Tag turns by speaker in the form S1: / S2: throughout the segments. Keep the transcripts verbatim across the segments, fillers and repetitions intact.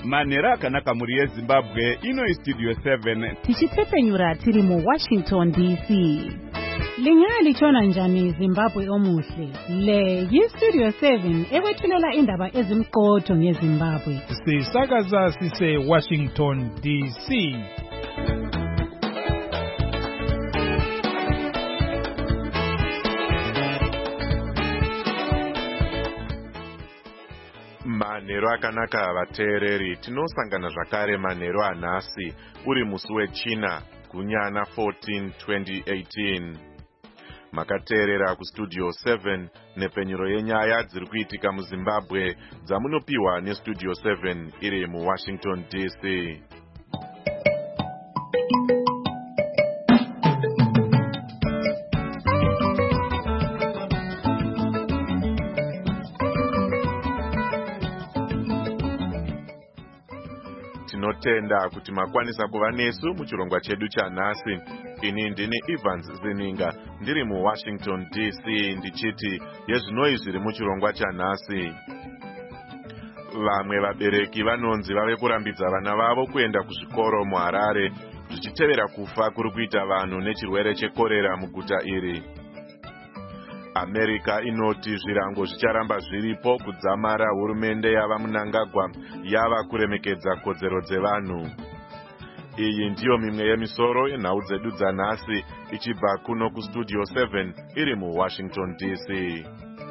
S1: Manhero akanaka muri yeZimbabwe, ino Studio seven.
S2: Tichitepenyura tiri mu Washington D C. Lingaya lichona njani Zimbabwe omuhle. Le yi Studio seven ekwethulela indaba ezimqotho ngeZimbabwe.
S3: Sisakaza sise Washington D C.
S4: Manhero akanaka vateereri, tinosangana zvakare manhero anhasi uri musi weChina kunyana fourteen twenty eighteen. Makateerera kuStudio seven nepenyuro yenyaya dziri kuitika muZimbabwe dzamunopiwa neStudio seven iri muWashington D C. Tinotenda kuti makwanisa kuva nesu muchirongwa chedu chanhasi. Ini ndini Evans Zininga ndiri muWashington D C ndichiti yezvinoi zviri muchirongwa chanhasi. Vamwe vabereki vanonzi vave kurambidza vana vavo kuenda kuzvikoro muHarare zvichitevera kufa kuri kuita vanhu nechirwere chekorera muguta iri. America inoti zvirango zvicharamba zviripo kudzamara hurumende yava Mnangagwa yava kuremekedza kodzero dzevanhu. Iyi ndiyo mimwe yemisoro yenhau dzedu dzanhasi ichibva kuno kuStudio seven iri muWashington D C.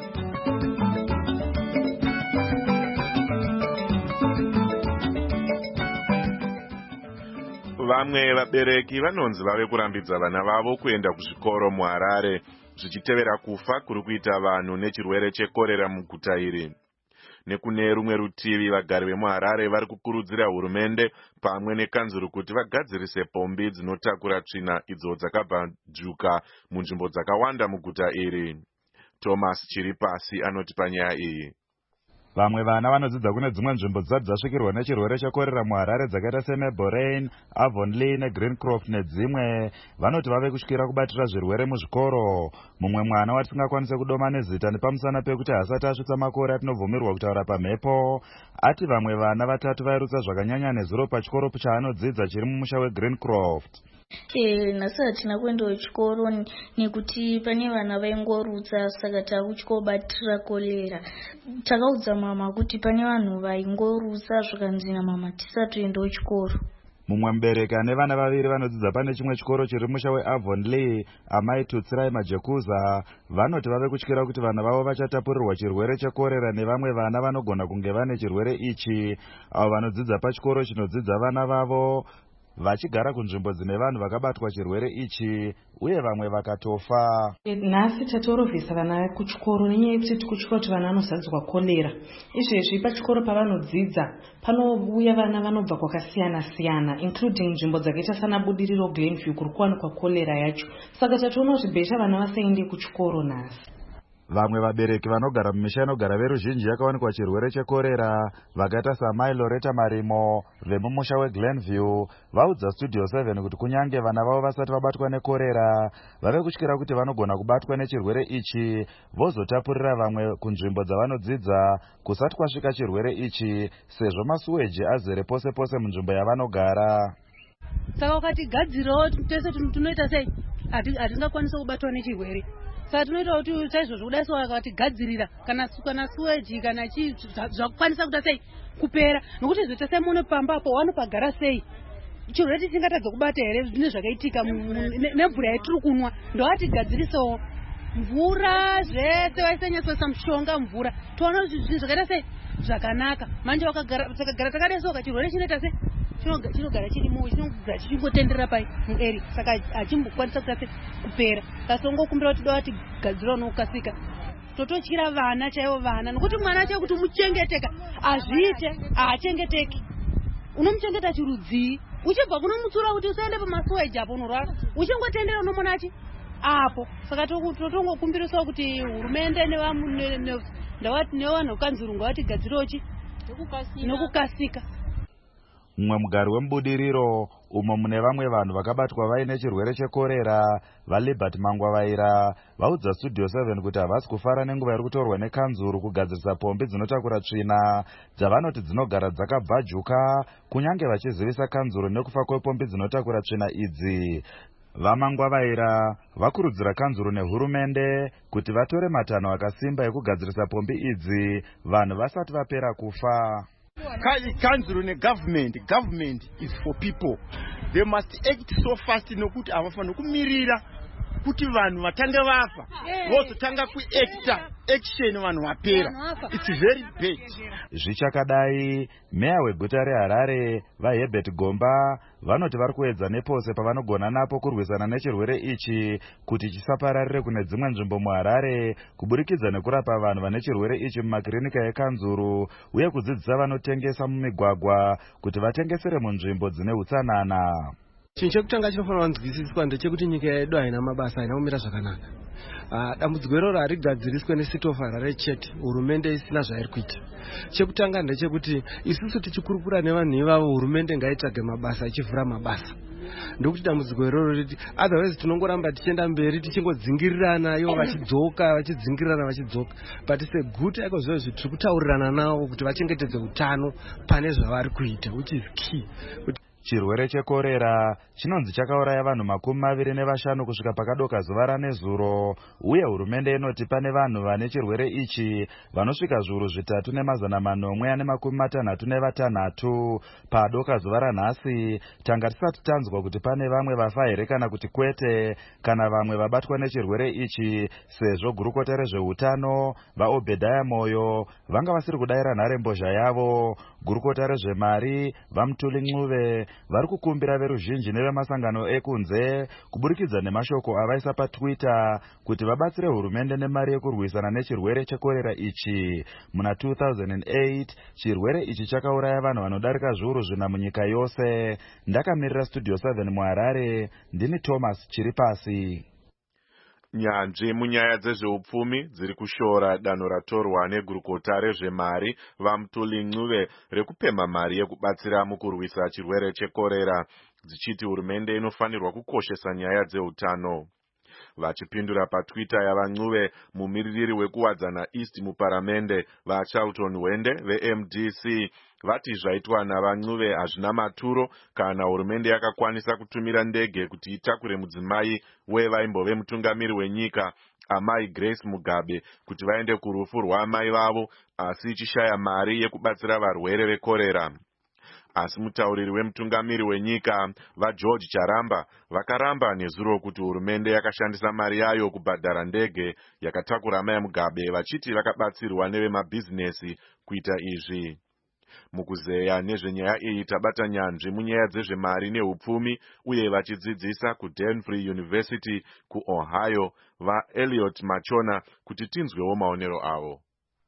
S4: Vamwe vabereki vanonzi vave kurambidza vana vavo kuenda kuzvikoro muHarare zvichitevera kufa kuri kuita vanhu nechirwere chekorera muguta iri. Nekune rumwe rutivi vagari vemuHarare vari kukurudzira hurumende pamwe nekanzuru kuti vagadzirise pombi dzinotakura tsvina idzo dzakabvanjuka munzvimbo dzakawanda muguta iri. Thomas Chiripasi anoti panyaya iyi.
S5: Vamwe vana vanodzidza kune dzimwe nzvimbo dzisati dzasvikirwa nechirwere chekorera muHarare dzakaita seMeborain, Avonlea neGreencroft nedzimwe vanoti vave kusvikira kubatira zvirwere muzvikoro. Mumwe mwana watisingakwanise kudoma nezita nepamusana pekuti hasati asvitsa makore atinobvumirwa kutaura pamhepo ati vamwe vana vatatu vairutsa zvakanyanya nezuro pachikoro chaanodzidza chiri mumusha weGreencroft.
S6: Eh, nasi hatina kuendawo chikoro nekuti pane vana vaingorutsa saka takuchikobatira kolera. Takaudza mama kuti pane vanhu vaingorutsa zvakanzi namama tisatoendawo chikoro.
S5: Mumwe mubereki ane vana vaviri vanodzidza pane chimwe chikoro chiri musha weAvonlea, amai Tutsirai Majekuza, vanoti vave kutyira kuti vana vavo vachatapurirwa chirwere chekorera nevamwe vana vanogona kunge vane chirwere ichi. Avo vanodzidza pachikoro chinodzidza vana vavo vachigara kunzvimbo dzine vanhu vakabatwa chirwere ichi uye vamwe vakatofa.
S7: Nhasi tatorovhesa vana kuchikoro nenyaya yekuti tikuchikoro kuti vana vanozadzwa kolera. Izvezvi pachikoro pavanodzidza panouya vana vanobva kwakasiyana siyana including nzvimbo dzakaita sana Budiriro Glenview kuri kuwanikwa kolera yacho. Saka tatoona zvibhesha vana vasaende kuchikoro nhasi.
S5: Vamwe vabereki vanogara mumisha inogara veruzhinji yakawanikwa chirwere chekorera vakaita samai Loretta Marimo vemumusha weGlenview vaudza Studio seven kuti kunyange vana vavo vasati vabatwa nekorera vave kutyira kuti vanogona kubatwa nechirwere ichi vozotapurira vamwe kunzvimbo dzavanodzidza kusati kwasvika chirwere ichi sezvo masuweji azere pose pose munzvimbo yavanogara.
S8: Saka wakati gadzirawo tese tunoita sei hatingakwanisa kubatwa nechirwere. Saka tunoita kuti saizvozvo kudai so vakatigadzirira kana kana suweji kana chii zvakukwanisa kuita sei kupera nokuti zvoita sei muno pambapo wanopagara sei chirwere tisingatadza kubata here zvine zvakaitika nemvura yatiri kunwa ndovatigadzirisawo mvura zvese vaisenyesesa mushonga mvura toona zvinhu zvakaita sei zvakanaka manje wakagara takadai so chirwere chinoita sei chinogara chirimo chinogara chichingotenderera pai mueri saka hachimbokwanisa kuita sei kupera kasongokumbira kuti dova tigadzirawo nokukasika tototyira vana chaivo vana nokuti mwana chaivo kuti umuchengeteka azviite haachengeteki unomuchengeta chirudzii uchibva kunomutsura kuti usaende pamasuweji apo unorwara uchingotendera unomona achi apo saka totongokumbirisawo kuti hurumende nevanhu vekanzurungu vatigadzirawo chi nokukasika.
S5: Mumwe mugari wemubudiriro umo mune vamwe vanhu vakabatwa vaine chirwere chekorera. vaLibert Mangwavaira vaudza Studio seven kuti havasi kufara nenguva iri kutorwa nekanzuru kugadzirisa pombi dzinotakura tsvina dzavanoti dzinogara dzakabvajuka, kunyange vachizivisa kanzuru nekufa kwepombi dzinotakura tsvina idzi. VaMangwavaira vakurudzira kanzuru nehurumende kuti vatore matanho akasimba ekugadzirisa pombi idzi vanhu vasati vapera kufa.
S9: Kanzuru negovernment, government is for people. They must act so fast nokuti avafanira kumirira kuti vanhu vatange vafa vozotanga kuacta action vanhu vapera. It's very bad.
S5: Zvichakadai, meya weguta reHarare vaHerbert Gomba vanoti vari kuedza nepose pavanogona napo kurwisana nechirwere ichi kuti chisapararire kune dzimwe nzvimbo muHarare kuburikidza nekurapa vanhu vane chirwere ichi mumakirinika ekanzuru uye kudzidzisa vanotengesa mumigwagwa kuti vatengesere munzvimbo dzine utsanana.
S10: Chinhu chekutanga chinofanira kunzwisiswa ndechekuti nyika yedu haina mabasa, haina kumira zvakanaka. Dambudziko iroro harigadziriswe neCity of Harare chete, hurumende isina zvairi kuita. Chekutanga ndechekuti isusu tichikurukura nevanhu ivavo, hurumende ngaitsvage mabasa, ichivhura mabasa. Ndokuti dambudziko iroro riti otherwise tinongoramba tichienda mberi tichingodzingirirana ivo vachidzoka vachidzingirana vachidzoka. But it's a good echo zvo tiri kutaurirana navo kuti vachengetedze utano pane zvavari kuita, which is key.
S5: Chirwere chekorera chinonzi chakauraya vanhu makumi maviri nevashanu kusvika pakadoka zuva ranezuro, uye hurumende inoti pane vanhu vane chirwere ichi vanosvika zviuru zvitatu nemazana manomwe ane makumi matanhatu nevatanhatu. Padoka zuva ranhasi tanga tisati tanzwa kuti pane vamwe vafa here kana kuti kwete, kana vamwe vabatwa nechirwere ichi, sezvo gurukota rezveutano vaObhedhaya Moyo vanga vasiri kudayira nharembozha yavo. Gurukota rezvemari vaMutuli Ncube vari kukumbira veruzhinji nevemasangano ekunze kuburikidza nemashoko avaisa paTwitter kuti vabatsire hurumende nemari yekurwisana nechirwere chekorera ichi. Muna two thousand eight chirwere ichi chakauraya vanhu vanodarika zviuru zvina munyika yose. Ndakamirira Studio seven muHarare, ndini Thomas Chiripasi.
S4: Nyanzvi munyaya dzezveupfumi dziri kushora danho ratorwa negurukota rezvemari vaMutuli Ncube rekupemha mari yekubatsira mukurwisa chirwere chekorera, dzichiti hurumende inofanirwa kukoshesa nyaya dzeutano. Vachipindura paTwitter yavaNcube, mumiririri wekuwadzana East muparamende vaCharlton Wende veM D C vati zvaitwa navaNcube hazvina maturo kana hurumende yakakwanisa kutumira ndege kuti itakure mudzimai wevaimbove mutungamiri wenyika amai Grace Mugabe kuti vaende kurufu rwaamai vavo, asi ichishaya mari yekubatsira varwere vekorera. Asi mutauriri wemutungamiri wenyika vaGeorge Charamba vakaramba nezuro kuti hurumende yakashandisa mari yayo kubhadhara ndege yakatakura amai Mugabe, vachiti vakabatsirwa nevemabhizinesi kuita izvi. Mukuzeya nezvenyaya iyi tabata nyanzvi munyaya dzezvemari neupfumi uye vachidzidzisa kuDenfrey University kuOhio vaElliot Machona kuti tinzwewo maonero avo.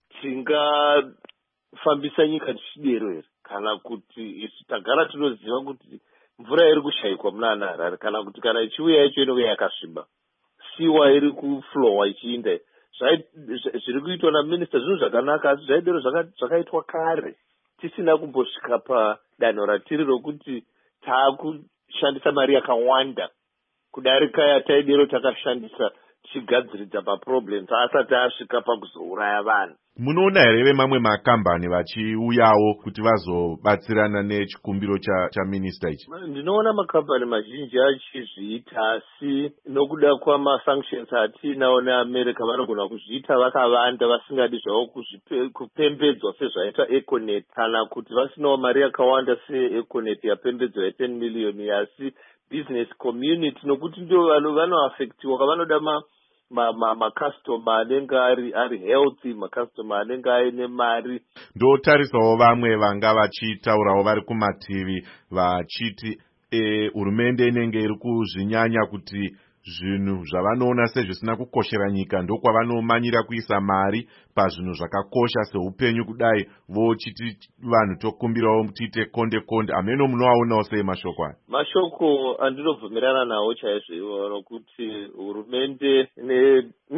S11: Tingafambisa nyika tichidero here kana kuti isu tagara tinoziva kuti mvura iri kushayikwa muna Harare, kana kuti kana ichiuya yacho inenge yakasviba, siwa iri kuflowa ichiinda, zviri kuitwa naminista zvinhu zvakanaka, asi zvaidero zvakaitwa kare tisina kumbosvika padanho ratiri rokuti taakushandisa mari yakawanda kudarika yataidero takashandisa tichigadziridza maproblems asati asvika pakuzouraya vanhu.
S4: Munoona here vemamwe makambani vachiuyawo kuti vazobatsirana nechikumbiro chaminista ichi?
S11: Ndinoona makambani mazhinji achizviita, asi nokuda kwamasanctions atinawo neAmerica vanogona kuzviita vakavanda vasingadi zvavo kupembedzwa sezvaita Econet, kana kuti vasinawo mari yakawanda seEconet yapembedzwa ye10 million, asi business community nokuti ndio vanhu vanoaffectiwa kavanoda ma makastoma anenge ari ari healthy, makastoma anenge aine mari.
S4: Ndotarisawo vamwe vanga vachitaurawo vari kumativi vachiti hurumende inenge iri kuzvinyanya kuti zvinhu zvavanoona sezvisina kukoshera nyika ndokwavanomanyira kuisa mari pazvinhu zvakakosha seupenyu kudai, vochiti vanhu tokumbirawo tiite konde konde. Ameno munoaonawo sei mashoko aya?
S11: Mashoko andinobvumirana nawo chaizvo, nokuti hurumende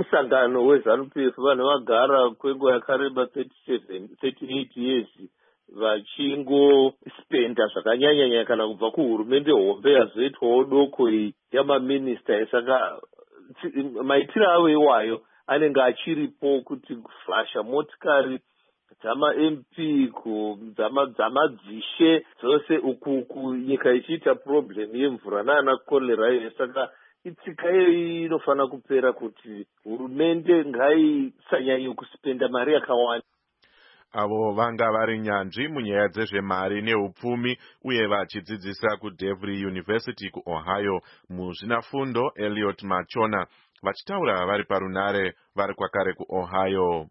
S11: nemusangano weZANU-P F vanhu vagara kwenguva yakareba thirty-seven thirty-eight years vachingospenda zvakanyanyanya kana kubva kuhurumende hombe yazoitwawo doko iyi yamaminista. Saka maitiro avo iwayo anenge achiripo kuti kuflasha motikari dzama-M P dzamadzishe dzose uku nyika ichiita problem yemvura naana kolera iyo. Saka itsika iyo inofanira kupera kuti hurumende ngaisanyanye kuspenda mari yakawanda.
S4: Avo vanga vari nyanzvi munyaya dzezvemari neupfumi uye vachidzidzisa kuDevry University kuOhio muzvinafundo Elliot Machona vachitaura vari parunare vari kwakare kuOhio.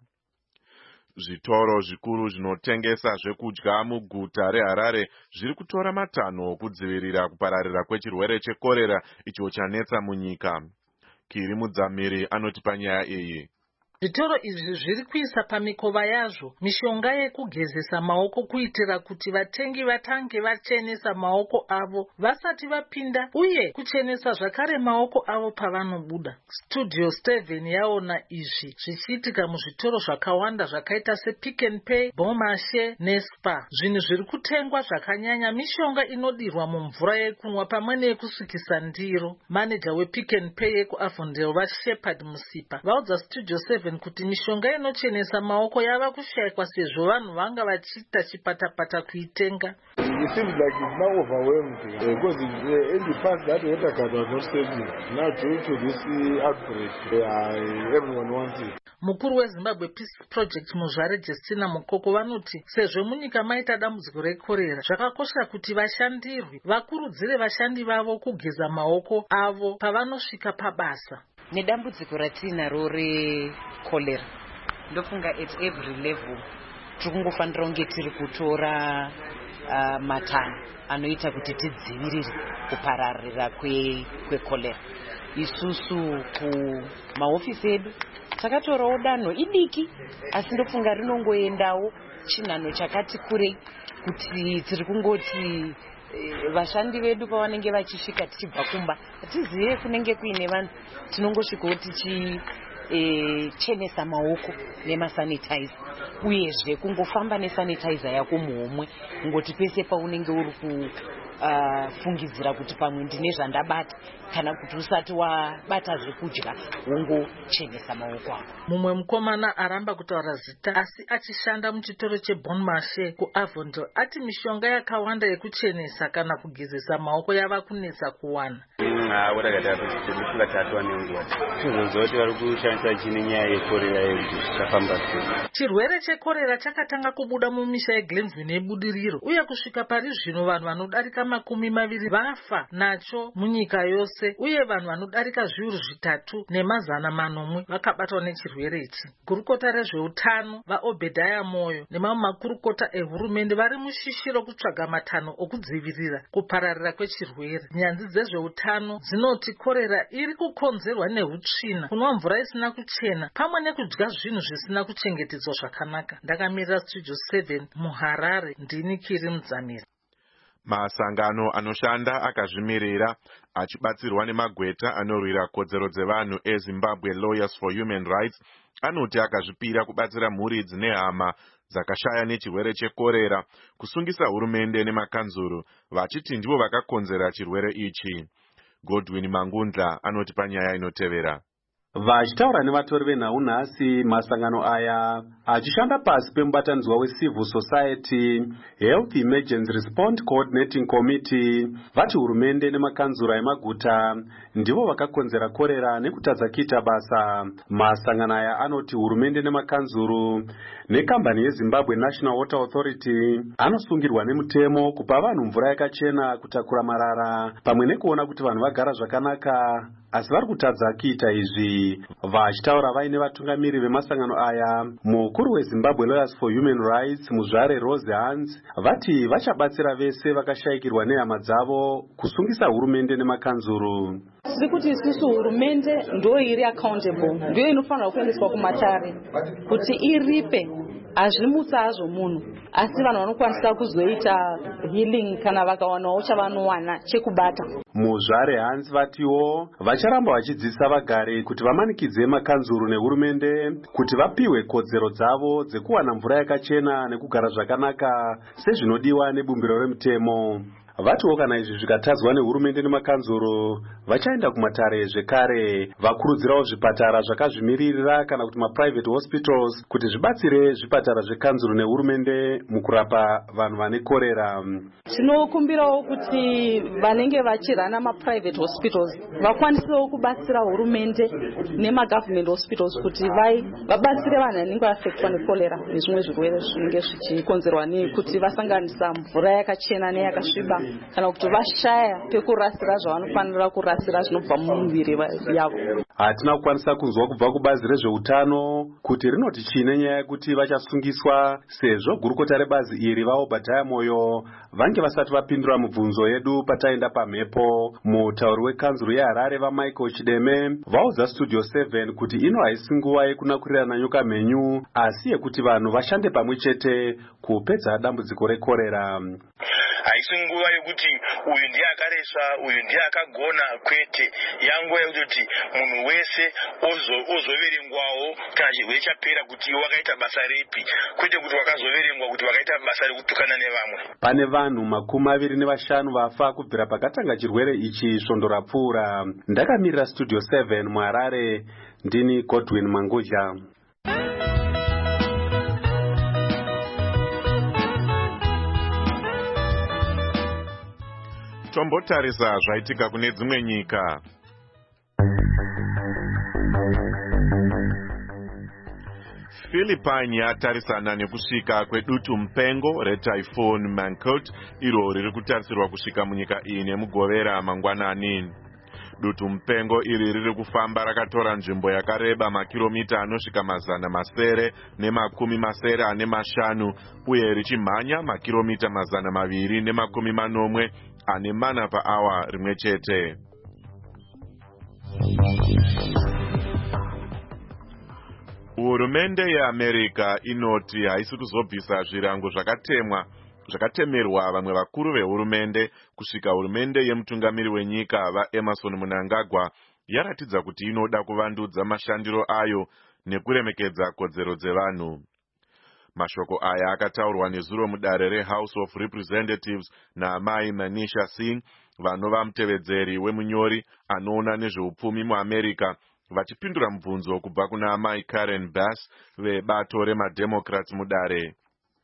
S4: Zvitoro zvikuru zvinotengesa zvekudya muguta reHarare zviri kutora matanho okudzivirira kupararira kwechirwere chekorera icho chanetsa munyika. Kiri Mudzamiri anoti panyaya iyi.
S12: Zvitoro izvi zviri kuisa pamikova yazvo mishonga yekugezesa maoko kuitira kuti vatengi vatange vachenesa maoko avo vasati vapinda uye kuchenesa zvakare maoko avo pavanobuda. Studio seven yaona izvi zvichiitika muzvitoro zvakawanda zvakaita sePick n Pay, Bon Marché neSpar. Zvinhu zviri kutengwa zvakanyanya mishonga inodirwa mumvura yekunwa pamwe neyekusukisa ndiro. Maneja wePick n Pay yekuAvondale vaShepard Musipa vaudza Studio seven kuti mishonga inochenesa maoko yava kushayikwa sezvo vanhu vanga vachiita chipatapata kuitenga.
S13: It seems like it's now overwhelmed uh, because it, uh, in the past that water card was not selling. Now due to this uh, outbreak, uh, everyone wants it.
S12: Mukuru weZimbabwe Peace Project Muzvare Justina Mukoko vanoti sezvo munyika maita dambudziko rekorera zvakakosha kuti vashandirwi vakurudzire vashandi vavo kugeza maoko avo pavanosvika pabasa.
S14: Nedambudziko ratinaro rekorera ndofunga at every level tikungofanira kunge tiri kutora uh, matanho anoita kuti tidzivirire kupararira kwekorera. Isusu kumahofisi edu takatorawo danho idiki asi ndofunga rinongoendawo chinhanho chakati kurei kuti tiri kungoti vashandi vedu pavanenge vachisvika tichibva kumba tizive kunenge kuine vanhu tinongosvikawo tichichenesa maoko nemasanitizer uyezve kungofamba nesanitizer yako muhomwe ngoti pese paunenge uri kufungidzira kuti pamwe ndine zvandabata kana kuti usati wabata zvekudya wongochenesa maoko ako.
S12: Mumwe mukomana aramba kutaura zita asi achishanda muchitoro cheBon Marché kuAvondale ati mishonga yakawanda yekuchenesa kana kugezesa maoko yava kunetsa kuwana. Chirwere chekorera chakatanga kubuda mumisha yeGlenview nebudiriro uye kusvika pari zvino vanhu vanodarika makumi maviri vafa nacho munyika yose uye vanhu vanodarika zviuru zvitatu nemazana manomwe vakabatwa nechirwere ichi. Gurukota rezveutano vaObedhaya Moyo nemamwe makurukota ehurumende vari mushishiro kutsvaga matanho okudzivirira kupararira kwechirwere. Nyanzvi dzezveutano dzinoti korera iri kukonzerwa neutsvina, kunwa mvura isina kuchena pamwe nekudya zvinhu zvisina kuchengetedzwa zvakanaka. Ndakamirira Studio seven muHarare, ndini Kiri Mudzamiri.
S4: Masangano anoshanda akazvimirira achibatsirwa nemagweta anorwira kodzero dzevanhu eZimbabwe Lawyers for Human Rights anoti akazvipira kubatsira mhuri dzine hama dzakashaya nechirwere chekorera kusungisa hurumende nemakanzuru vachiti ndivo vakakonzera chirwere ichi. Godwin Mangundla anoti panyaya inotevera.
S15: Vachitaura nevatori venhau nhasi, masangano aya achishanda pasi pemubatanidzwa weCivil Society Health Emergency Response Coordinating Committee vati hurumende nemakanzura emaguta ndivo vakakonzera korera nekutadza kuita basa. Masangano aya anoti hurumende nemakanzuru nekambani yeZimbabwe National Water Authority anosungirwa nemutemo kupa vanhu mvura yakachena, kutakura marara pamwe nekuona kuti vanhu vagara zvakanaka, asi vari kutadza kuita izvi. Vachitaura vaine vatungamiri vemasangano aya, mukuru weZimbabwe Lawyers for Human Rights Muzvare Rose Hans vati vachabatsira vese vakashayikirwa nehama dzavo kusungisa hurumende nemakanzuru.
S16: Tiri kuti isusu hurumende ndo iri accountable, ndiyo inofanira kuendeswa kumatare kuti iripe hazvimutsa hazvo munhu, asi vanhu vanokwanisa kuzoita healing kana vakawanawo chavanowana chekubata.
S15: Muzvare Hans vatiwo vacharamba vachidzidzisa vagari kuti vamanikidze makanzuru nehurumende kuti vapiwe kodzero dzavo dzekuwana mvura yakachena nekugara zvakanaka sezvinodiwa nebumbiro remutemo. Vatiwo kana izvi zvikatadzwa nehurumende nemakanzuru vachaenda kumatare zvekare vakurudzirawo zvipatara zvakazvimiririra kana kuti maprivate hospitals kuti zvibatsire zvipatara zvekanzuru nehurumende mukurapa vanhu vane korera.
S16: Tinokumbirawo kuti vanenge vachirana maprivate hospitals vakwanisewo kubatsira hurumende nemagovernment hospitals kuti vai vabatsire vanhu vanenge vaafektwa nekorera nezvimwe zvirwere zvinenge zvichikonzerwa nekuti vasanganisa mvura yakachena neyakasviba kana kuti vashaya pekurasira zvavanofanira kurasira zvinobva mumiviri yavo.
S15: Hatina kukwanisa kunzwa kubva kubazi rezveutano kuti rinoti chine nyaya yekuti vachasungiswa sezvo gurukota rebazi iri vaObadiah Moyo vange vasati vapindura mibvunzo yedu pataenda pamhepo. Mutauri wekanzuru yeHarare vaMichael Chideme vaudza Studio seven kuti ino haisi nguva yekunakurirana nyoka mhenyu asi yekuti vanhu vashande pamwe chete kupedza dambudziko rekorera.
S17: Haisi nguva yekuti uyu ndiye akaresa uyu ndiye akagona, kwete. Yanguva yekuti munhu wese ozoverengwawo kana chirwere chapera kuti wakaita basa ripi, kwete kuti wakazoverengwa kuti wakaita basa rekutukana nevamwe.
S15: Pane vanhu makumi maviri nevashanu vafa kubvira pakatanga chirwere ichi svondo rapfuura. Ndakamirira Studio seven muHarare, ndini Godwin Manguja.
S4: Tombotarisa zvaitika kune dzimwe nyika. Philippines yatarisana nekusvika kwedutu mupengo retyphoon Mangkhut iro riri kutarisirwa kusvika munyika iyi nemugovera mangwanani. Dutu mupengo iri riri kufamba rakatora nzvimbo yakareba makiromita anosvika mazana masere nemakumi masere ane mashanu uye richimhanya makiromita mazana maviri nemakumi manomwe ane mana paawa rimwe chete. Hurumende yeAmerica inoti haisi kuzobvisa zvirango zvakatemwa zvakatemerwa vamwe vakuru vehurumende kusvika hurumende yemutungamiri wenyika vaEmerson Mnangagwa yaratidza kuti inoda kuvandudza mashandiro ayo nekuremekedza kodzero dzevanhu. Mashoko aya akataurwa nezuro mudare reHouse of Representatives naamai Manisha Singh vanova mutevedzeri wemunyori anoona nezveupfumi muAmerica vachipindura mubvunzo kubva kuna amai Karen Bass vebato remademocrats mudare.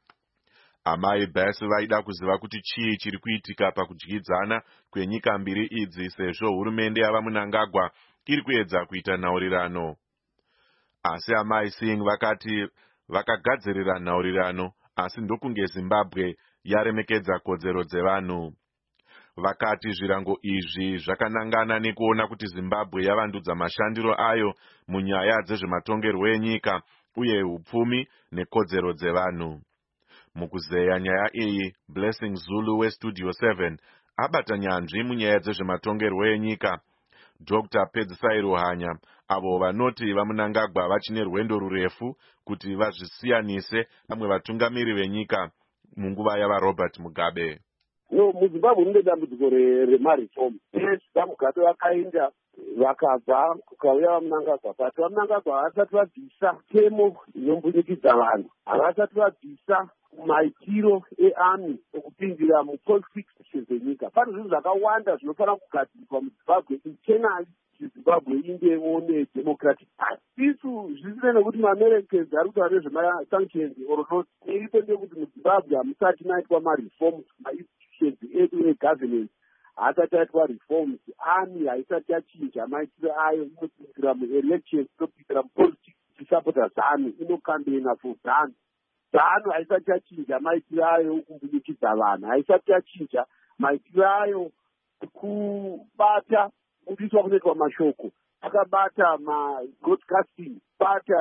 S4: Amai Bass vaida kuziva kuti chii chiri kuitika pakudyidzana kwenyika mbiri idzi sezvo hurumende yava Mnangagwa iri kuedza kuita nhaurirano. Asi amai Singh vakati vakagadzirira nhaurirano asi ndokunge Zimbabwe yaremekedza kodzero dzevanhu. Vakati zvirango izvi zvakanangana nekuona kuti Zimbabwe yavandudza mashandiro ayo munyaya dzezvematongerwo enyika uye upfumi nekodzero dzevanhu. Mukuzeya nyaya iyi, Blessing Zulu weStudio seven abata nyanzvi munyaya dzezvematongerwo enyika. Doctor Pedzisai Ruhanya avo vanoti vaMnangagwa vachine rwendo rurefu kuti vazvisiyanise vamwe vatungamiri venyika munguva yava Robert Mugabe.
S18: No, muZimbabwe mune dambudziko remareform. Yes, Mugabe vakaenda vakabva kukauya vaMnangagwa, but vaMnangagwa havasati vabvisa temo inombudikidza vanhu, havasati vabvisa maitiro earmy okupindira mupolitics dzenyika. Pane zvinhu zvakawanda zvinofanira kugadzirwa muZimbabwe internally Zimbabwe ingewo nedemocratic party. Isu zvisina nekuti maAmericans ari kutaura nezvemasanctions or not, iripo ndekuti muZimbabwe hamusati maitwa mareforms mainstitutions edu egovernance haasati aitwa reforms, army haisati yachinja maitiro ayo, inopindira muelections, inopindira mupolitics ichisapota ZANU, inokambena for ZANU. ZANU haisati yachinja maitiro ayo kumbudikidza vanhu, haisati yachinja maitiro ayo kubata kudiswa kunoitwa mashoko, akabata ma-broadcasting, bata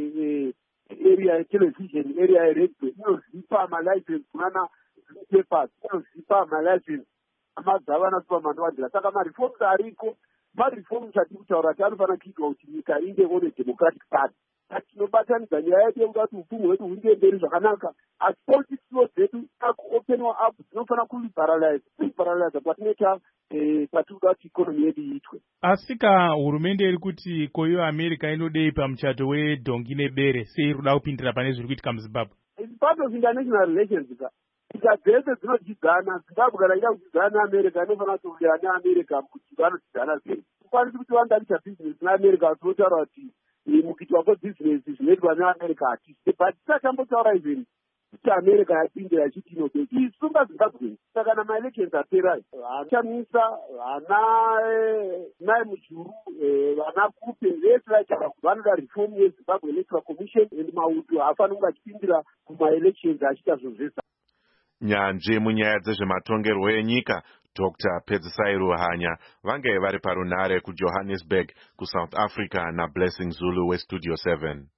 S18: area yetelevision, area yeredio, inozipa malicense kunana newspapers, inozipa malicense amagavana supermandwandira. Saka mareforms ariko, mareforms atiri kutaura kuti anofanira kuitwa kuti nyika inge one democratic party. asi tinobatanidza nyaya yedu yekuda kuti upfumi hwedu huinde mberi zvakanaka. Asi politics law dzedu akuopenwa up dzinofanira kuliberalize kuliberalize kwatinoita kwatinoda kuti ikonomi yedu iitwe.
S3: Asika hurumende iri kuti koyo America inodei pamuchato wedhongi nebere sei iri kuda kupindira pane zviri kuitika muZimbabwe?
S18: It's part of international relations. Nyika dzese dzinodyidzana. Zimbabwe kana ida kudyidzana neAmerica inofanira kuuya neAmerica kuti vanodyidzana sei. Kukwanisa kuti vandaita business neAmerica tinotaura kuti mukuitwa kwebhizinesi zvinoitwa neAmerica hatisi. But tisatambotaura izveni kuti America yapindira yachiti inodei. Isunga Zimbabwe. Saka kana maelections apera vachamisa vana nai mujuru vana kupe vese vaitaura kuti vanoda reform yeZimbabwe Electoral Commission and mauto haafanira kunge achipindira kumaelections achiita zvozvesa.
S4: Nyanzvi munyaya dzezvematongerwo enyika Doctor Pedzisai Ruhanya vange vari parunare kuJohannesburg kuSouth Africa naBlessing Zulu weStudio seven.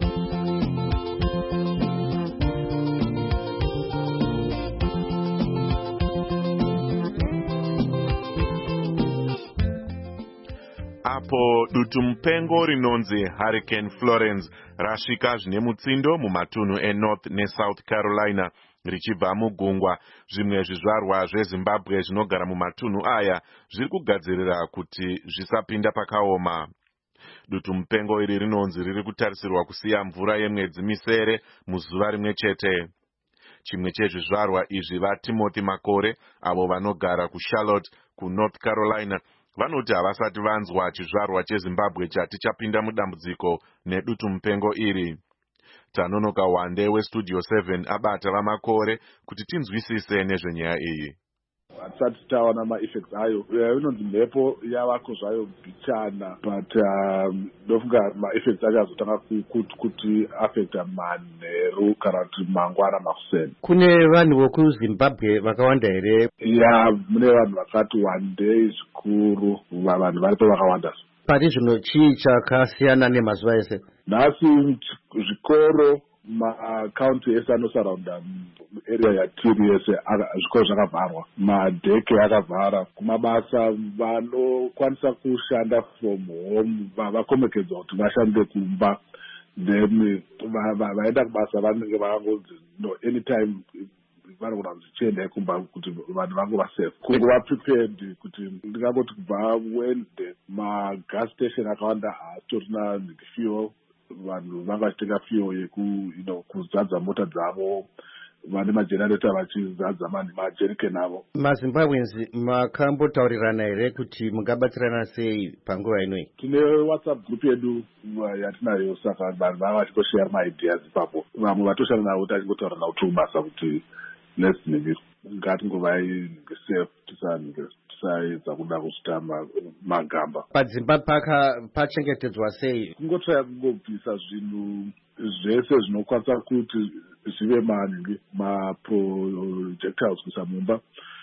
S4: Apo dutu mupengo rinonzi Hurricane Florence rasvika zvine mutsindo mumatunhu eNorth neSouth Carolina richibva mugungwa, zvimwe zvizvarwa zveZimbabwe zvinogara mumatunhu aya zviri kugadzirira kuti zvisapinda pakaoma. Dutu mupengo iri rinonzi riri kutarisirwa kusiya mvura yemwedzi misere muzuva rimwe chete. Chimwe chezvizvarwa izvi vaTimothy Makore avo vanogara kuCharlotte kuNorth Carolina vanoti havasati vanzwa chizvarwa cheZimbabwe chati chapinda mudambudziko nedutu mupengo iri. Tanonoka Wande weStudio seven abata vaMakore kuti tinzwisise nezvenyaya iyi.
S13: Hatisati taona ma-effects ayo. Inonzi mhepo yavako zvayo bichana, but ndofunga ma-effects acho azotanga kuti affecta manheru kana kuti mangwana makuseni.
S19: Kune vanhu vokuZimbabwe vakawanda here?
S13: Ya, mune vanhu vakati wandei zvikuru, vanhu varipo vakawanda.
S19: Pari zvino chii chakasiyana nemazuva ese?
S13: Nhasi zvikoro maakaunti ese anosaraunda area yatiri yese zvikoro zvakavharwa, madheke akavhara. Kumabasa vanokwanisa kushanda from home vakomekedzwa kuti vashande kumba, then vaenda kubasa vanenge vakangonzi no anytime vanogona kuzichiendai kumba kuti vanhu vangu vasafe. Kunguva prepared kuti ndingangoti kubva Wednesday magas station akawanda haatorina fuel, vanhu vanga vachitenga fuel yeku you know kuzadza mota dzavo, vane magenerator vachizadza majerikeni avo.
S19: MaZimbabweans makambotaurirana here kuti mungabatsirana sei panguva inoi?
S13: Tine WhatsApp group yedu yatinayo, saka vanhu vava vachikoshare maideas ipapo. Vamwe vatoshanda navo tachingotaura navo tubasa kuti let's nigga ngatinguvai safe tisaedza kuda kusvita magamba.
S19: Padzimba paka pachengetedzwa sei?
S13: Kungotsvaya kungobvisa zvinhu zvese zvinokwanisa kuti zvive maningi maprojectiles kuisa mumba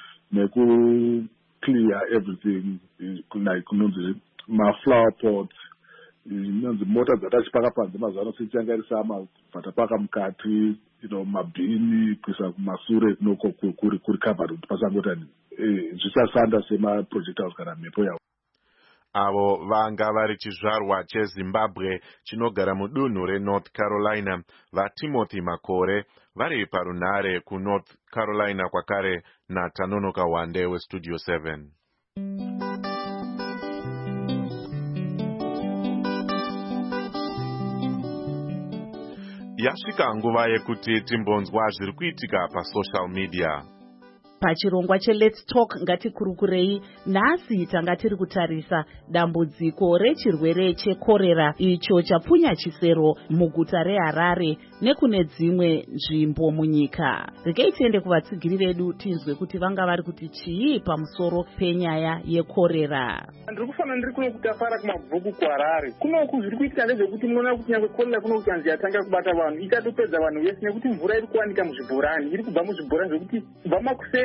S13: neku-clear everything, like kunonzi maflower pots, inonzi mota dzatachipaka panze mazuva ano sitanga iri sama vatapaka mukati, you know, mabhini kuisa kumasure kunoko kuri kuri covered kuti pasangota zvisashanda semaprojectiles kana mhepo yavo.
S4: Avo vanga vari chizvarwa cheZimbabwe chinogara mudunhu reNorth Carolina vaTimothy Makore vari parunare kuNorth Carolina kwakare naTanonoka Wande weStudio seven. Yasvika nguva yekuti timbonzwa zviri kuitika pasocial media.
S20: Pachirongwa cheLet's Talk ngatikurukurei, nhasi tanga tiri kutarisa dambudziko rechirwere chekorera icho chapunya chisero muguta reHarare nekune dzimwe nzvimbo munyika. Rekei tiende kuvatsigiri vedu tinzwe kuti vanga vari kuti chii pamusoro penyaya yekorera.
S21: Ndiri kufana ndiri kuno kutafara kumabvuku kuHarare. Kunoku zviri kuitika ndezvekuti munoona kuti nyangwe korera kuno kutanzi yatanga kubata vanhu itatopedza vanhu vese nekuti mvura iri kuwanika muzvibhorani, iri kubva muzvibhorani zvekuti kubva makuseni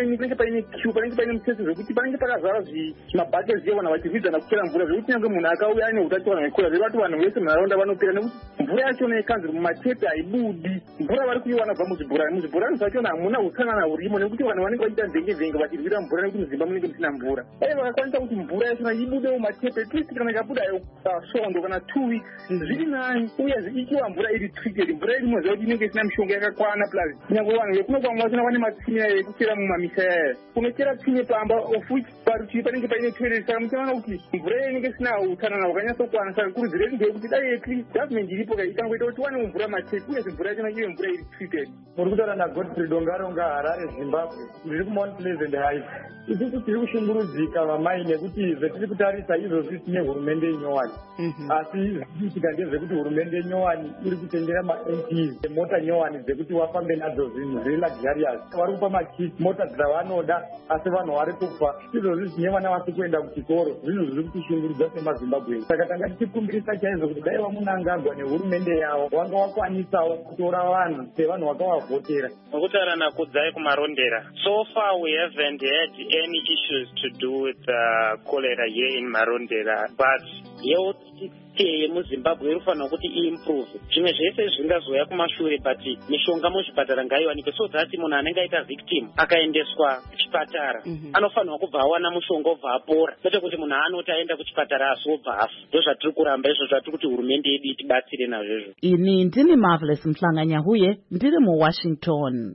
S21: paine panenge paine queue panenge paine mutsetse zvekuti panenge pakazara zvimabhaketi zvevana vachirwidzana kuchera mvura zvekuti nyange munhu akauya ane utachiwana hwekora zvevatoti vanhu vese munharaunda vanopera nekuti mvura yachona ikanzi mumatepe haibudi mvura vari kuiwana bva muzvibhorani muzvibhorani zvachona hamuna utsanana hurimo nekuti vanhu vanenge vachiita nzenge-nzenge vachirwira mvura nekuti muzimba munenge musina mvura dai vakakwanisa kuti mvura yachona ibude mumatepe twist kana ikabudayo svondo kana two weeks zviri nani uyezve ichiwa mvura iri treated mvura iri moziva kuti inenge isina mishonga yakakwana plus nyangwe vanhu vekunokwamwa vachona vane matsime ekuchera mumamisha yaya kunochera tsime pamba of which parutivi panenge paine toilet saka muchaona kuti mvura inenge isina utsanana hwakanyatsokwana saka kurudziro yedu ndeyekuti dai atleast government iripo kai ikangoita kuti tiwane mvura matepi uyezve mvura yachona ive mvura iri treated.
S1: Muri kutaura nagodfrey dongaronga Harare Zimbabwe ndiri kumount pleasant heights isusu tiri kushungurudzika vamai nekuti zvetiri kutarisa izvozvi tine hurumende inyowani asi zvichiitika ndezvekuti hurumende nyowani iri kutendera ma-M Ps mota nyowani dzekuti wafambe nadzo zvinhu zviri luxurious vari kupa makit mota dzavanoda asi vanhu vari kufa izvozvi zvine vana vasi kuenda kuchikoro zvinhu zviri kutishungurudza semazimbabwe saka tanga tichikumbirisa chaizvo kuti dai vamunangagwa nehurumende yavo wanga wakwanisawo kutora vanhu sevanhu vakavavhotera
S21: nokutaura nakudzai kumarondera. So far we haven't had any issues to do with uh, cholera here in Marondera, but health yemuzimbabwe inofanira kuti iimprove zvimwe zvese zvingazoya kumashure but mishonga muzvipatara ngaiwanikwe so that munhu anenge aita victim akaendeswa kuchipatara anofanirwa kubva awana mushonga obva apora kwete kuti munhu anoti aenda kuchipatara asi obva afa ndo zvatiri kuramba izvo zvatiri kuti hurumende yedu itibatsire nazvo izvo.
S20: Ini ndini Marvelous Mhlanganyahuye ndiri muWashington.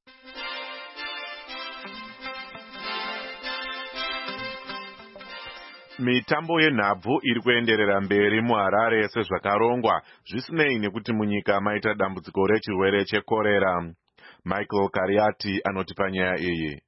S4: Mitambo yenhabvu iri kuenderera mberi muHarare sezvakarongwa zvisinei nekuti munyika maita dambudziko rechirwere chekorera. Michael Kariati anotipa nyaya iyi.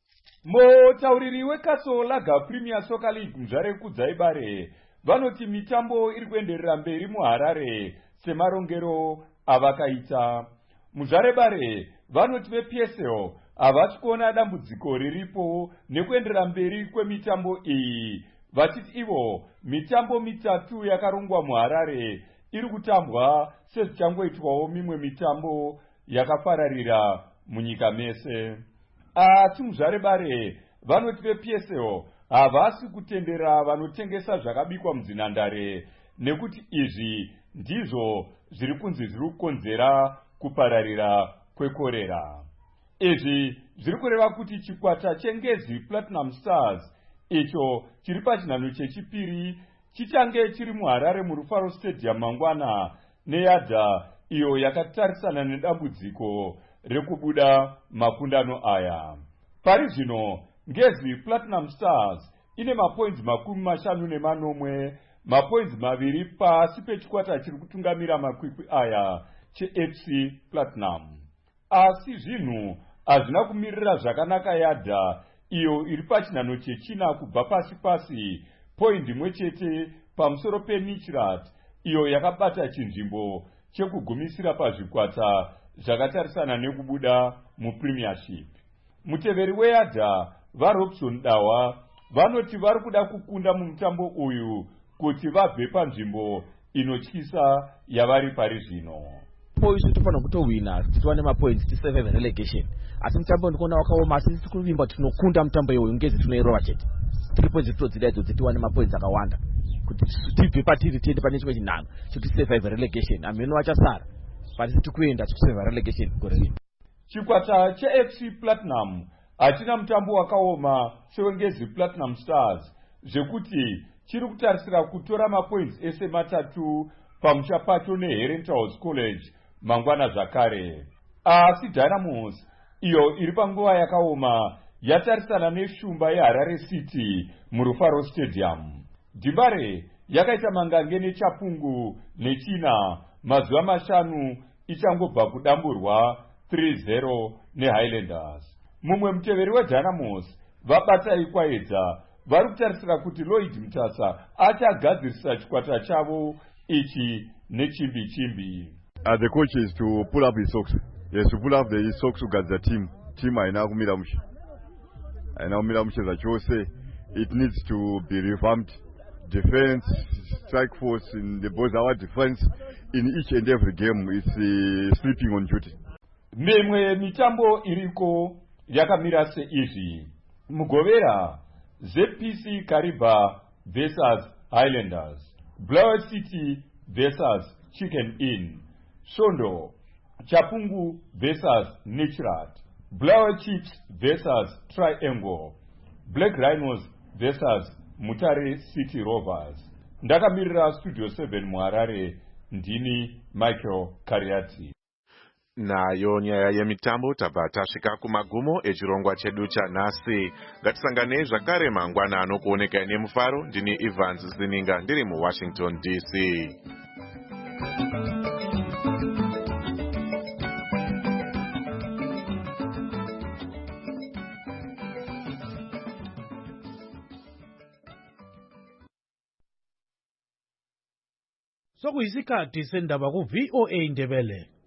S22: Mutauriri wekaSolaga Premier Soccer League Mzvare Kudzaibare vanoti mitambo iri kuenderera mberi muHarare semarongero avakaita. Muzvare Bare vanoti veP S L havasi kuona dambudziko riripo nekuenderera mberi kwemitambo iyi. Vachiti ivo mitambo mitatu yakarongwa muHarare iri kutambwa sezvichangoitwawo mimwe mitambo yakapararira munyika mese. Asi Muzvare Bare vanoti veP S L havasi kutendera vanotengesa zvakabikwa mudzinhandare nekuti izvi ndizvo zviri kunzi zviri kukonzera kupararira kwekorera. Izvi zviri kureva kuti chikwata cheNgezi Platinum Stars icho chiri pachinhano chechipiri chichange chiri muHarare muRufaro Stadium mangwana neyadha iyo yakatarisana nedambudziko rekubuda makundano aya. Pari zvino Ngezi Platinum Stars ine mapoints makumi mashanu nemanomwe, mapoints maviri pasi pechikwata chiri kutungamira makwikwi aya cheF C Platinum. Asi zvinhu hazvina kumirira zvakanaka yadha iyo iri pachinhano chechina kubva pasi pasi point imwe chete pamusoro peNichirat iyo yakabata chinzvimbo chekugumisira pazvikwata zvakatarisana nekubuda muPremiership. Muteveri weyadha vaRobson Dawa vanoti vari kuda kukunda mumutambo uyu kuti vabve panzvimbo inotyisa yavari pari zvino.
S23: Isu tofanira kutowina kuti tiwane mapoints tisurvive relegation asi mutambo ndikuona wakaoma asi tiri kuvimba kuti tinokunda mutambo iwoyu Ngezi tinoirova chete three points tinodzida idzo kuti tiwane mapoints akawanda kuti tibve patiri tiende pane chimwe chinhano kuti survive relegation ameno achasara but tiri kuenda tichisurvive relegation gore rino.
S22: Chikwata cheF C Platinum hachina mutambo wakaoma seweNgezi Platinum Stars zvekuti chiri kutarisira kutora mapoints ese matatu pamusha pacho neHerentals College mangwana zvakare. Asi Dynamos iyo iri panguva yakaoma yatarisana neshumba yeHarare City muRufaro Stadium. Dibare yakaita mangange neChapungu nechina mazuva mashanu ichangobva kudamburwa three zero neHighlanders. Mumwe muteveri weDynamos vabatai kwaedza vari kutarisira kuti Lloyd Mutasa achagadzirisa chikwata chavo ichi nechimbi chimbi.
S24: Uh, the coach is to pull up his socks. Yes, to pull up the his socks to get the team. Team aina kumira mushe. Aina kumira mushe za chose. It needs to be revamped. Defense, strike force in the boys, our defense in each and every game is uh, sleeping on duty.
S22: Memwe mitambo iriko yakamira seizvi: Mugovera, Z P C Kariba versus Highlanders, Blower City versus Chicken Inn, Sondo, Chapungu versus Nichrat, Blower Chips versus Triangle, Black Rhinos versus Mutare City Rovers. Ndakamirira Studio seven muHarare, ndini Michael Kariati.
S4: Nayo nyaya yemitambo tabva tasvika kumagumo echirongwa chedu chanhasi. Ngatisangane zvakare mangwana anokuoneka nemufaro. Ndini Evans Zininga ndiri muWashington D C.
S2: Sokuyisikhathi sendaba ku V O A Ndebele.